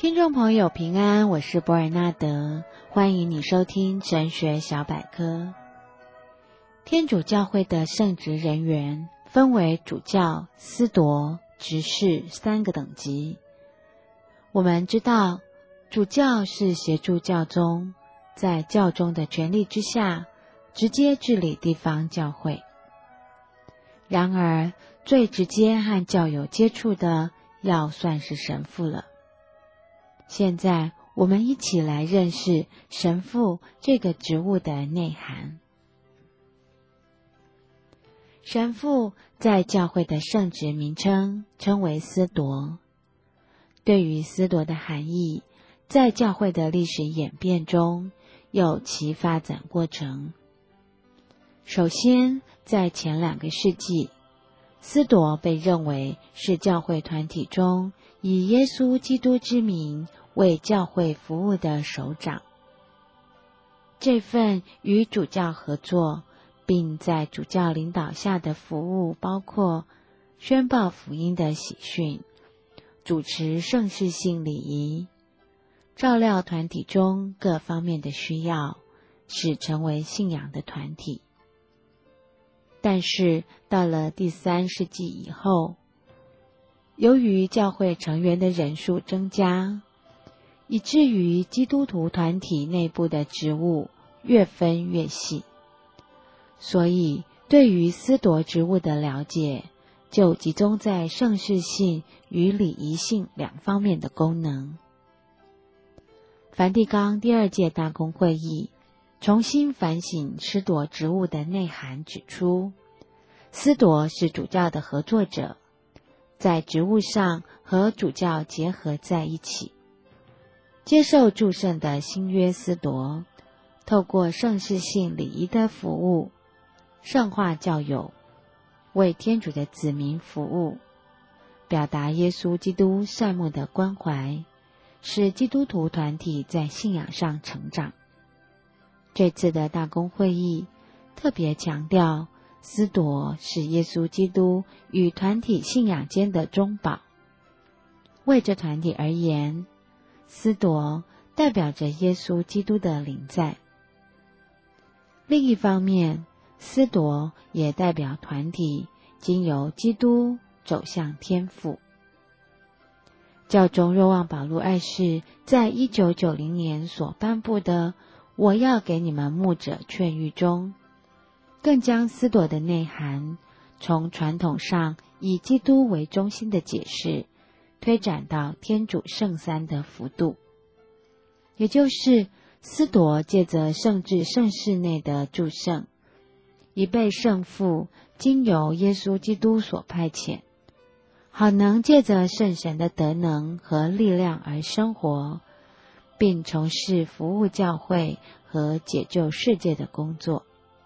听众朋友平安，我是博尔纳德，欢迎你收听神学小百科。天主教会的圣职人员分为主教、司铎、执事三个等级。我们知道，主教是协助教宗，在教宗的权力之下，直接治理地方教会。然而，最直接和教友接触的，要算是神父了。现在我们一起来认识神父这个职务的内涵。神父在教会的圣职名称称为司铎。对于司铎的含义，在教会的历史演变中有其发展过程。首先，在前2个世纪，司铎被认为是教会团体中以耶稣基督之名为教会服务的首长。这份与主教合作，并在主教领导下的服务包括宣报福音的喜讯、主持圣事性礼仪、照料团体中各方面的需要，使成为信仰的团体。但是到了第3世纪以后，由于教会成员的人数增加，以至于基督徒团体内部的职务越分越细，所以对于司铎职务的了解就集中在圣事性与礼仪性2方面的功能。梵蒂冈第2届大公会议重新反省司铎职务的内涵，指出，司铎是主教的合作者，在职务上和主教结合在一起。接受祝圣的新约司铎，透过圣事性礼仪的服务，圣化教友，为天主的子民服务，表达耶稣基督善牧的关怀，使基督徒团体在信仰上成长。这次的大公会议特别强调，司铎是耶稣基督与团体信仰间的中保。为这团体而言，司铎代表着耶稣基督的临在。另一方面，司铎也代表团体经由基督走向天父。教宗若望保禄2世在1990年所颁布的我要给你们牧者劝谕中，更将司铎的内涵从传统上以基督为中心的解释推展到天主圣三的幅度，也就是司铎借着圣至圣事内的祝圣，已被圣父经由耶稣基督所派遣，好能借着圣神的德能和力量而生活，并从事服务教会和解救世界的工作。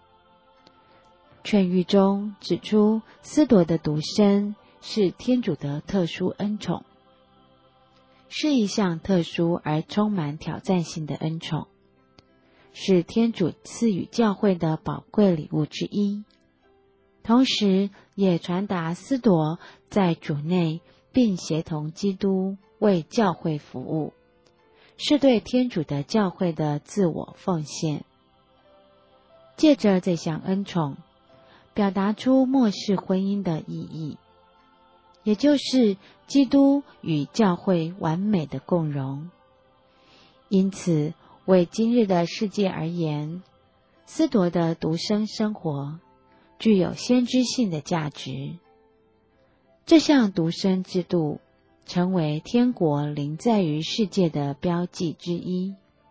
劝谕中指出，司铎的独身是天主的特殊恩宠，是一项特殊而充满挑战性的恩宠，是天主赐予教会的宝贵礼物之一，同时也传达司铎在主内并协同基督为教会服务，是对天主的教会的自我奉献。借着这项恩宠，表达出末世婚姻的意义，也就是基督与教会完美的共融。因此，为今日的世界而言，司铎的独身生活具有先知性的价值。这项独身制度成为天国临在于世界的标记之一。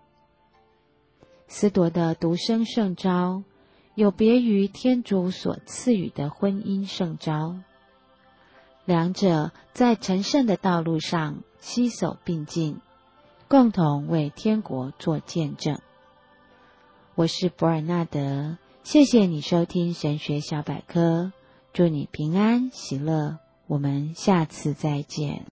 司铎的独身圣召有别于天主所赐予的婚姻圣召，两者在成圣的道路上携手并进，共同为天国做见证。我是博尔纳德，谢谢你收听神学小百科，祝你平安喜乐，我们下次再见。